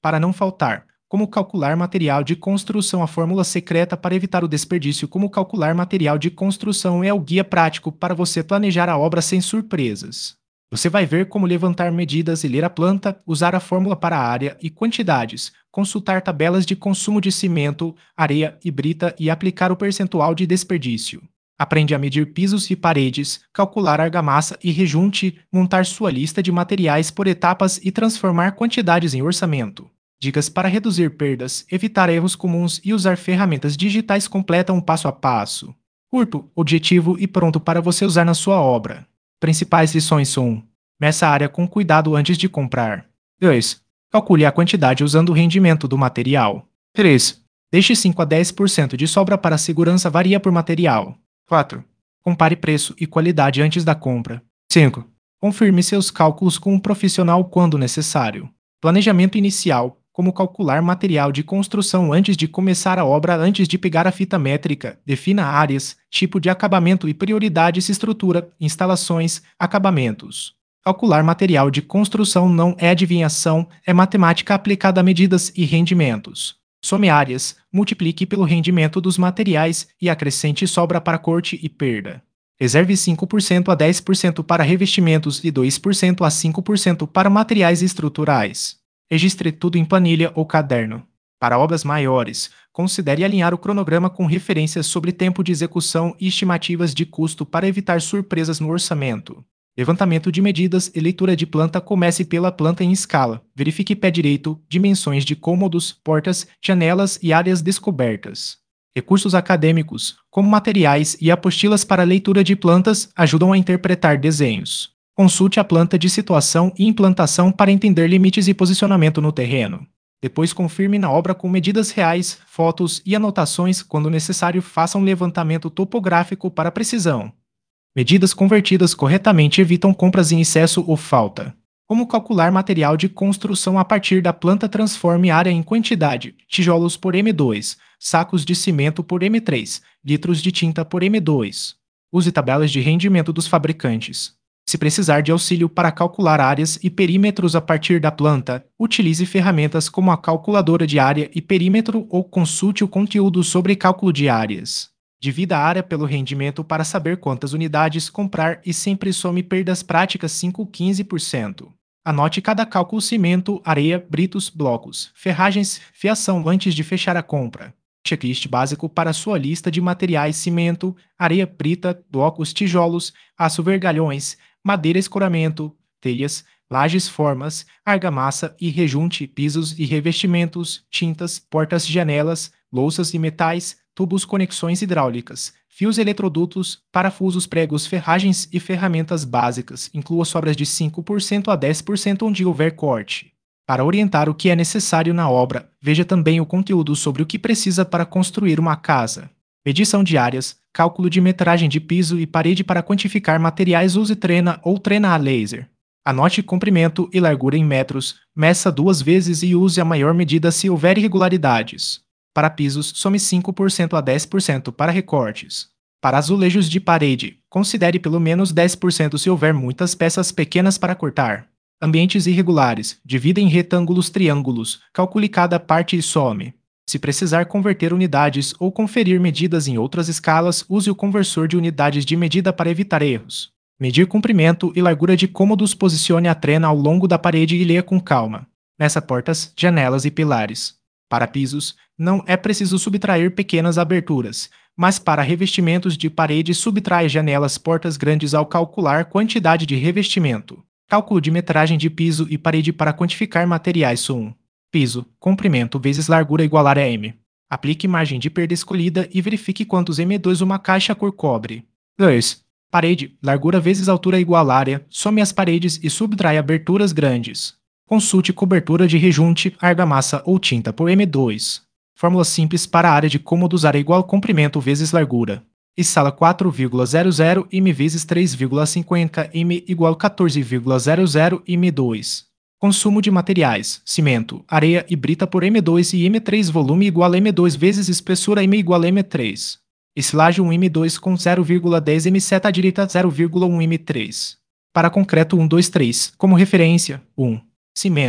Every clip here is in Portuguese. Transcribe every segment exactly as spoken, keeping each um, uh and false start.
Para não faltar, como calcular material de construção. A fórmula secreta para evitar o desperdício. Como calcular material de construção é o guia prático para você planejar a obra sem surpresas. Você vai ver como levantar medidas e ler a planta, usar a fórmula para área e quantidades, consultar tabelas de consumo de cimento, areia e brita e aplicar o percentual de desperdício. Aprende a medir pisos e paredes, calcular argamassa e rejunte, montar sua lista de materiais por etapas e transformar quantidades em orçamento. Dicas para reduzir perdas, evitar erros comuns e usar ferramentas digitais completam um passo a passo. Curto, objetivo e pronto para você usar na sua obra. Principais lições: um. Meça a área com cuidado antes de comprar. dois. Calcule a quantidade usando o rendimento do material. três. Deixe cinco a dez por cento de sobra para a segurança, varia por material. quatro. Compare preço e qualidade antes da compra. cinco. Confirme seus cálculos com um profissional quando necessário. Planejamento inicial. Como calcular material de construção antes de começar a obra. Antes de pegar a fita métrica, defina áreas, tipo de acabamento e prioridades. Estrutura, instalações, acabamentos. Calcular material de construção não é adivinhação, é matemática aplicada a medidas e rendimentos. Some áreas, multiplique pelo rendimento dos materiais e acrescente sobra para corte e perda. Reserve cinco por cento a dez por cento para revestimentos e dois por cento a cinco por cento para materiais estruturais. Registre tudo em planilha ou caderno. Para obras maiores, considere alinhar o cronograma com referências sobre tempo de execução e estimativas de custo para evitar surpresas no orçamento. Levantamento de medidas e leitura de planta. Comece pela planta em escala. Verifique pé direito, dimensões de cômodos, portas, janelas e áreas descobertas. Recursos acadêmicos, como materiais e apostilas para leitura de plantas, ajudam a interpretar desenhos. Consulte a planta de situação e implantação para entender limites e posicionamento no terreno. Depois confirme na obra com medidas reais, fotos e anotações. Quando necessário, faça um levantamento topográfico para precisão. Medidas convertidas corretamente evitam compras em excesso ou falta. Como calcular material de construção a partir da planta? Transforme área em quantidade: tijolos por M dois, sacos de cimento por M três, litros de tinta por M dois. Use tabelas de rendimento dos fabricantes. Se precisar de auxílio para calcular áreas e perímetros a partir da planta, utilize ferramentas como a calculadora de área e perímetro ou consulte o conteúdo sobre cálculo de áreas. Divida a área pelo rendimento para saber quantas unidades comprar e sempre some perdas práticas cinco a quinze por cento. Anote cada cálculo: cimento, areia, britos, blocos, ferragens, fiação antes de fechar a compra. Checklist básico para sua lista de materiais: cimento, areia, brita, blocos, tijolos, aço, vergalhões, madeira, escoramento, telhas, lajes, formas, argamassa e rejunte, pisos e revestimentos, tintas, portas, janelas, louças e metais, tubos, conexões hidráulicas, fios, eletrodutos, parafusos, pregos, ferragens e ferramentas básicas. Inclua sobras de cinco por cento a dez por cento onde houver corte. Para orientar o que é necessário na obra, veja também o conteúdo sobre o que precisa para construir uma casa. Medição de áreas, cálculo de metragem de piso e parede para quantificar materiais. Use trena ou trena a laser. Anote comprimento e largura em metros, meça duas vezes e use a maior medida se houver irregularidades. Para pisos, some cinco por cento a dez por cento para recortes. Para azulejos de parede, considere pelo menos dez por cento se houver muitas peças pequenas para cortar. Ambientes irregulares, divida em retângulos, triângulos, calcule cada parte e some. Se precisar converter unidades ou conferir medidas em outras escalas, use o conversor de unidades de medida para evitar erros. Medir comprimento e largura de cômodos. Posicione a trena ao longo da parede e leia com calma. Meça portas, janelas e pilares. Para pisos, não é preciso subtrair pequenas aberturas, mas para revestimentos de parede subtrai janelas, portas grandes ao calcular quantidade de revestimento. Cálculo de metragem de piso e parede para quantificar materiais. um. Piso, comprimento vezes largura igual a M. Aplique margem de perda escolhida e verifique quantos M dois uma caixa cor cobre. dois. Parede, largura vezes altura igual a área, some as paredes e subtrai aberturas grandes. Consulte cobertura de rejunte, argamassa ou tinta por M dois. Fórmula simples para a área de cômodos: área igual comprimento vezes largura. Escala quatro vírgula zero zero m vezes três vírgula cinquenta m igual quatorze vírgula zero zero m dois. Consumo de materiais: cimento, areia e brita por M dois e M três. Volume igual a M dois vezes espessura M igual a M três. Estilagem um M dois com zero vírgula dez m. Seta à direita zero vírgula um m três. Para concreto um, dois, três. Como referência: um. Cimento.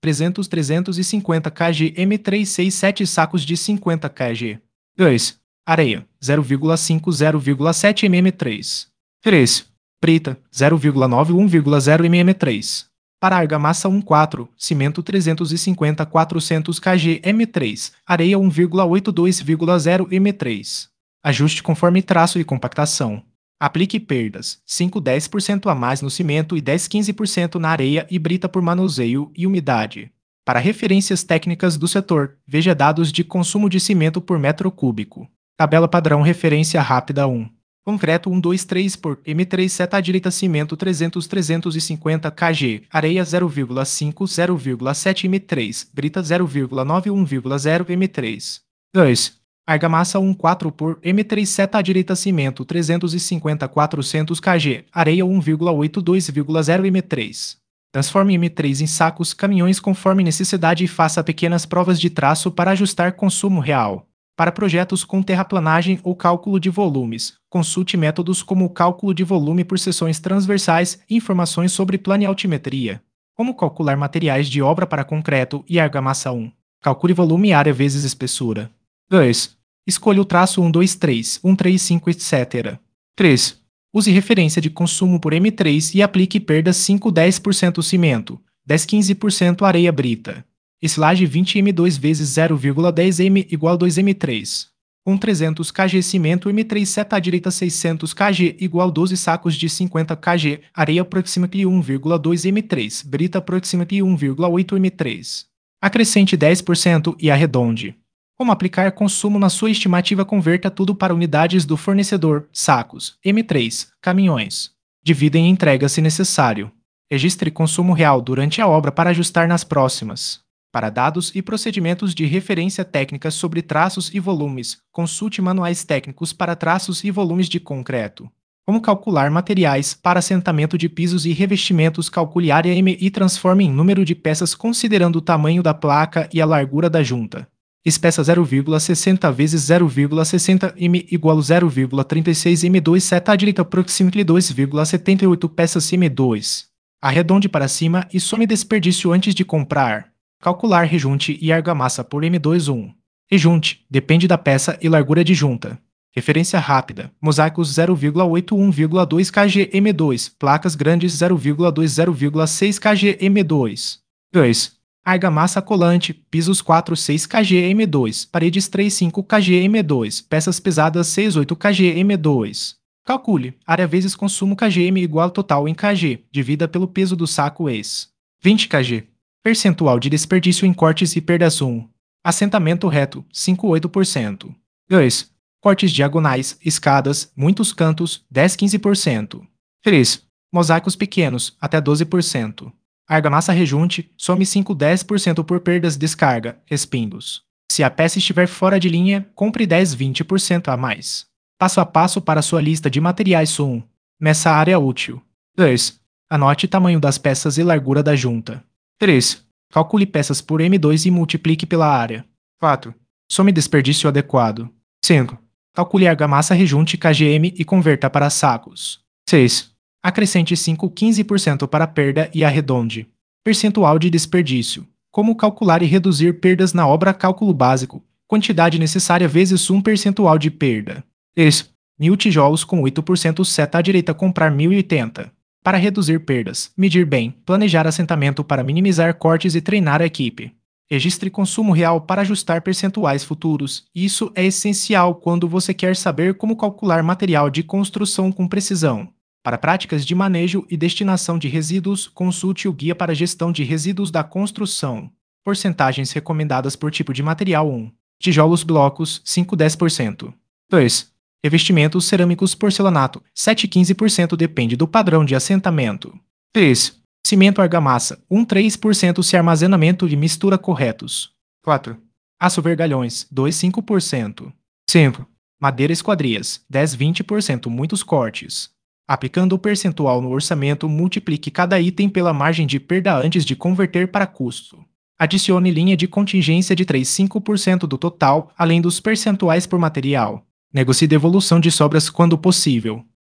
trezentos trezentos e cinquenta kg M três seis sete sacos de cinquenta kg. dois. Areia, zero vírgula cinco a zero vírgula sete milímetros três. três. Brita, zero vírgula nove a um vírgula zero milímetros três. Para argamassa um quatro, cimento trezentos e cinquenta a quatrocentos kg M três, areia um vírgula oito a dois vírgula zero milímetros três. Ajuste conforme traço e compactação. Aplique perdas, cinco a dez por cento a mais no cimento e dez a quinze por cento na areia e brita por manuseio e umidade. Para referências técnicas do setor, veja dados de consumo de cimento por metro cúbico. Tabela padrão referência rápida um. Concreto cento e vinte e três por M três seta à direita cimento trezentos a trezentos e cinquenta kg, areia zero vírgula cinco a zero vírgula sete milímetros três, brita zero vírgula nove a um vírgula zero milímetros três. dois. Argamassa um quatro por M três seta à direita cimento trezentos e cinquenta a quatrocentos kg, areia um vírgula oito a dois vírgula zero milímetros três. Transforme M três em sacos, caminhões conforme necessidade e faça pequenas provas de traço para ajustar consumo real. Para projetos com terraplanagem ou cálculo de volumes, consulte métodos como o cálculo de volume por seções transversais e informações sobre planealtimetria. Como calcular materiais de obra para concreto e argamassa um. Calcule volume área vezes espessura. dois. Escolha o traço um dois três, um três cinco, etcétera. três. Use referência de consumo por M três e aplique perdas cinco a dez por cento cimento, dez a quinze por cento areia brita. Estilagem vinte milímetros dois vezes zero vírgula dez milímetros igual dois milímetros três. Com trezentos kg cimento M três seta à direita seiscentos kg igual doze sacos de cinquenta kg, areia aproximadamente um vírgula dois milímetros três, brita aproximadamente um vírgula oito milímetros três. Acrescente dez por cento e arredonde. Como aplicar consumo na sua estimativa? Converta tudo para unidades do fornecedor, sacos, M três, caminhões. Divida em entrega se necessário. Registre consumo real durante a obra para ajustar nas próximas. Para dados e procedimentos de referência técnica sobre traços e volumes, consulte manuais técnicos para traços e volumes de concreto. Como calcular materiais para assentamento de pisos e revestimentos? Calcule área M e transforme em número de peças considerando o tamanho da placa e a largura da junta. Espeça zero vírgula sessenta vezes zero vírgula sessenta milímetros igual zero vírgula trinta e seis milímetros dois seta à direita aproximadamente dois vírgula setenta e oito peças M dois. Arredonde para cima e some desperdício antes de comprar. Calcular rejunte e argamassa por M dois um. Rejunte, depende da peça e largura de junta. Referência rápida, mosaicos zero vírgula oito a um vírgula dois kg M dois, placas grandes zero vírgula dois a zero vírgula seis kg M dois. dois. Argamassa colante, pisos quatro a seis kg M dois, paredes três a cinco kg M dois, peças pesadas seis a oito kg M dois. Calcule, área vezes consumo kgm igual total em kg, divida pelo peso do saco ex. vinte kg. Percentual de desperdício em cortes e perdas um. Assentamento reto, cinco a oito por cento. dois. Cortes diagonais, escadas, muitos cantos, dez a quinze por cento. três. Mosaicos pequenos, até doze por cento. Argamassa rejunte, some cinco a dez por cento por perdas descarga, respingos. Se a peça estiver fora de linha, compre dez a vinte por cento a mais. Passo a passo para sua lista de materiais um. Meça a área útil. dois. Anote tamanho das peças e largura da junta. três. Calcule peças por M dois e multiplique pela área. quatro. Some desperdício adequado. cinco. Calcule argamassa rejunte kgm e converta para sacos. seis. Acrescente cinco a quinze por cento para perda e arredonde. Percentual de desperdício. Como calcular e reduzir perdas na obra? Cálculo básico. Quantidade necessária vezes um percentual de perda. três. Mil tijolos com oito por cento seta à direita comprar mil e oitenta. Para reduzir perdas, medir bem, planejar assentamento para minimizar cortes e treinar a equipe. Registre consumo real para ajustar percentuais futuros. Isso é essencial quando você quer saber como calcular material de construção com precisão. Para práticas de manejo e destinação de resíduos, consulte o Guia para Gestão de Resíduos da Construção. Porcentagens recomendadas por tipo de material um. Tijolos blocos, cinco a dez por cento. dois. Revestimentos cerâmicos porcelanato, sete a quinze por cento depende do padrão de assentamento. três. Cimento argamassa, um a três por cento se armazenamento e mistura corretos. quatro. Aço vergalhões, dois a cinco por cento. cinco. Madeira esquadrias, dez a vinte por cento muitos cortes. Aplicando o percentual no orçamento, multiplique cada item pela margem de perda antes de converter para custo. Adicione linha de contingência de três a cinco por cento do total, além dos percentuais por material. Negocie devolução de sobras quando possível.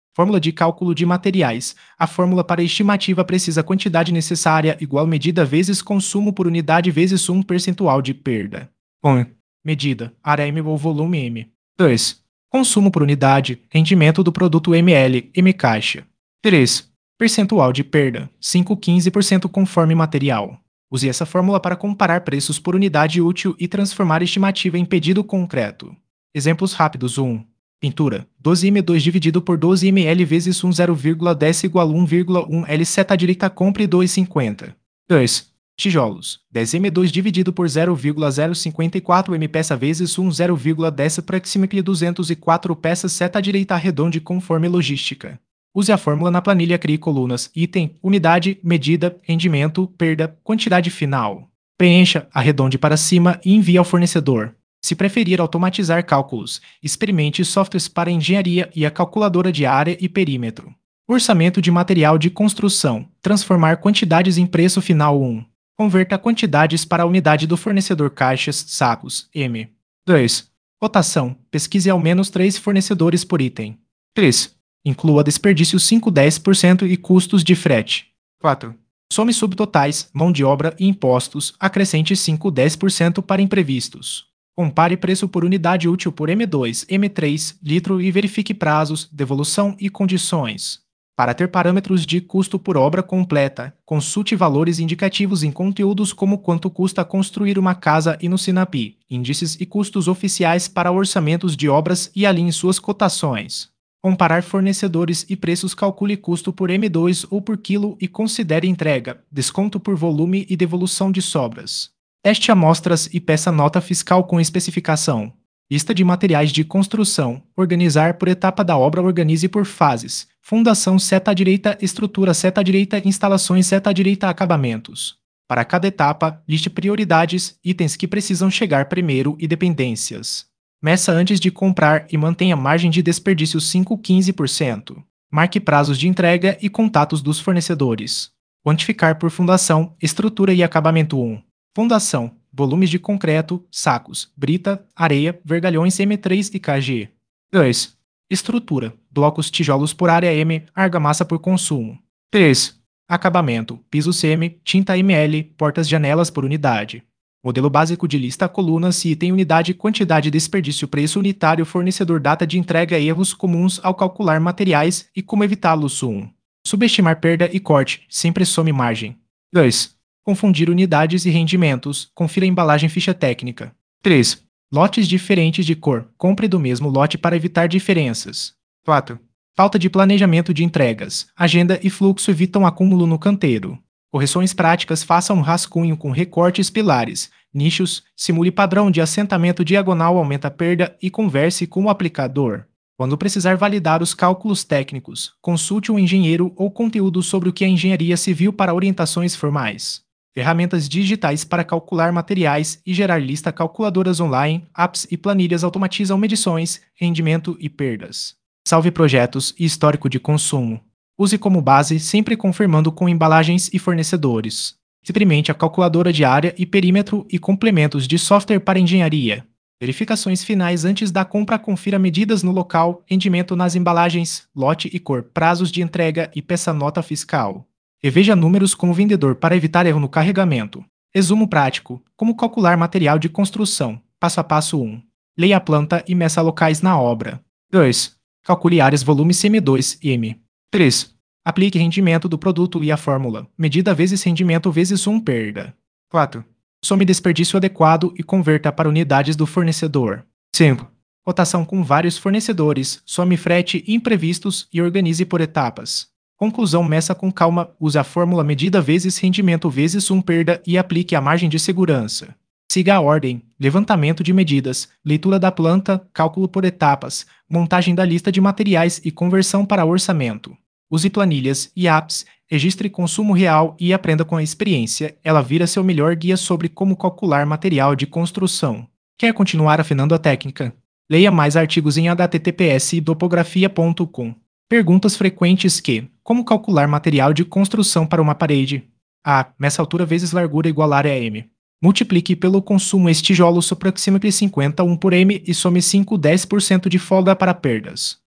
Fórmula de cálculo de materiais. A fórmula para estimativa precisa quantidade necessária igual medida vezes consumo por unidade vezes um percentual de perda. um. Medida, área M ou volume M. dois. Consumo por unidade, rendimento do produto ml, M caixa. três. Percentual de perda, cinco a quinze por cento conforme material. Use essa fórmula para comparar preços por unidade útil e transformar a estimativa em pedido concreto. Exemplos rápidos. um. Pintura, doze M dois dividido por doze mililitros vezes um zero vírgula dez igual a um vírgula um L seta direita compre dois vírgula cinquenta. dois. Tijolos, dez M dois dividido por zero vírgula zero cinquenta e quatro M peça vezes um zero vírgula dez aproximadamente duzentos e quatro peças seta direita arredonde conforme logística. Use a fórmula na planilha crie colunas, item, unidade, medida, rendimento, perda, quantidade final. Preencha, arredonde para cima e envie ao fornecedor. Se preferir automatizar cálculos, experimente softwares para engenharia e a calculadora de área e perímetro. Orçamento de material de construção. Transformar quantidades em preço final. um. Converta quantidades para a unidade do fornecedor caixas, sacos, M. dois. Cotação. Pesquise ao menos três fornecedores por item. três. Inclua desperdício cinco a dez por cento e custos de frete. quatro. Some subtotais, mão de obra e impostos, acrescente cinco a dez por cento para imprevistos. Compare preço por unidade útil por M dois, M três, litro e verifique prazos, devolução e condições. Para ter parâmetros de custo por obra completa, consulte valores indicativos em conteúdos como quanto custa construir uma casa e no Sinapi, índices e custos oficiais para orçamentos de obras e alinhe suas cotações. Comparar fornecedores e preços calcule custo por M dois ou por quilo e considere entrega, desconto por volume e devolução de sobras. Teste amostras e peça nota fiscal com especificação. Lista de materiais de construção. Organizar por etapa da obra. Organize por fases. Fundação seta direita, estrutura seta direita, instalações seta direita, acabamentos. Para cada etapa, liste prioridades, itens que precisam chegar primeiro e dependências. Meça antes de comprar e mantenha margem de desperdício cinco a quinze por cento. Marque prazos de entrega e contatos dos fornecedores. Quantificar por fundação, estrutura e acabamento. um. Fundação, volumes de concreto, sacos, brita, areia, vergalhões M três e K G. dois. Estrutura, blocos tijolos por área M, argamassa por consumo. três. Acabamento, piso C M, tinta M L, portas-janelas por unidade. Modelo básico de lista colunas e item unidade quantidade desperdício preço unitário fornecedor data de entrega erros comuns ao calcular materiais e como evitá-los. um. Subestimar perda e corte, sempre some margem. dois. Confundir unidades e rendimentos, confira a embalagem ficha técnica. três. Lotes diferentes de cor, compre do mesmo lote para evitar diferenças. quatro. Falta de planejamento de entregas, agenda e fluxo evitam acúmulo no canteiro. Correções práticas, faça um rascunho com recortes pilares, nichos, simule padrão de assentamento diagonal, aumenta a perda e converse com o aplicador. Quando precisar validar os cálculos técnicos, consulte um engenheiro ou conteúdo sobre o que é engenharia civil para orientações formais. Ferramentas digitais para calcular materiais e gerar lista calculadoras online, apps e planilhas automatizam medições, rendimento e perdas. Salve projetos e histórico de consumo. Use como base, sempre confirmando com embalagens e fornecedores. Experimente a calculadora de área e perímetro e complementos de software para engenharia. Verificações finais antes da compra. Confira medidas no local, rendimento nas embalagens, lote e cor, prazos de entrega e peça nota fiscal. Reveja números com o vendedor para evitar erro no carregamento. Resumo prático. Como calcular material de construção. Passo a passo um. Leia a planta e meça locais na obra. dois. Calcule áreas volume C M dois e M. três. Aplique rendimento do produto e a fórmula. Medida vezes rendimento vezes um perda. quatro. Some desperdício adequado e converta para unidades do fornecedor. cinco. Cotação com vários fornecedores, some frete e imprevistos e organize por etapas. Conclusão, meça com calma, use a fórmula medida vezes rendimento vezes um perda e aplique a margem de segurança. Siga a ordem, levantamento de medidas, leitura da planta, cálculo por etapas, montagem da lista de materiais e conversão para orçamento. Use planilhas e apps, registre consumo real e aprenda com a experiência, ela vira seu melhor guia sobre como calcular material de construção. Quer continuar afinando a técnica? Leia mais artigos em h t t p s topografia ponto com. Perguntas frequentes que: como calcular material de construção para uma parede? A. Meça altura vezes largura igual área M. Multiplique pelo consumo este tijolo aproximadamente cinquenta e um por M e some cinco a dez por cento de folga para perdas.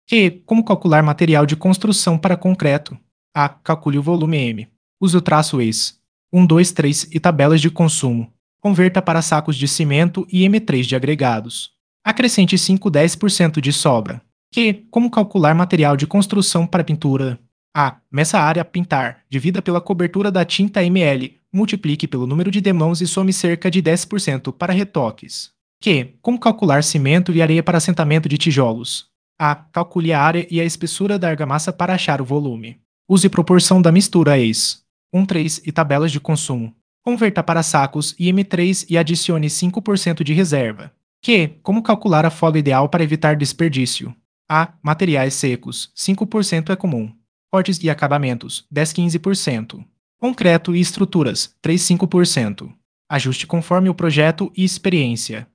Q. Como calcular material de construção para concreto? A. Calcule o volume M. Use o traço E S. um, dois, três e tabelas de consumo. Converta para sacos de cimento e M três de agregados. Acrescente cinco a dez por cento de sobra. Q. Como calcular material de construção para pintura? A. Meça a área a pintar, divida pela cobertura da tinta ml, multiplique pelo número de demãos e some cerca de dez por cento para retoques. Q. Como calcular cimento e areia para assentamento de tijolos? A. Calcule a área e a espessura da argamassa para achar o volume. Use proporção da mistura E S. um, três e tabelas de consumo. Converta para sacos e M três e adicione cinco por cento de reserva. Q. Como calcular a folga ideal para evitar desperdício? A. Materiais secos, cinco por cento é comum. Cortes e acabamentos, dez a quinze por cento. Concreto e estruturas, três a cinco por cento. Ajuste conforme o projeto e experiência.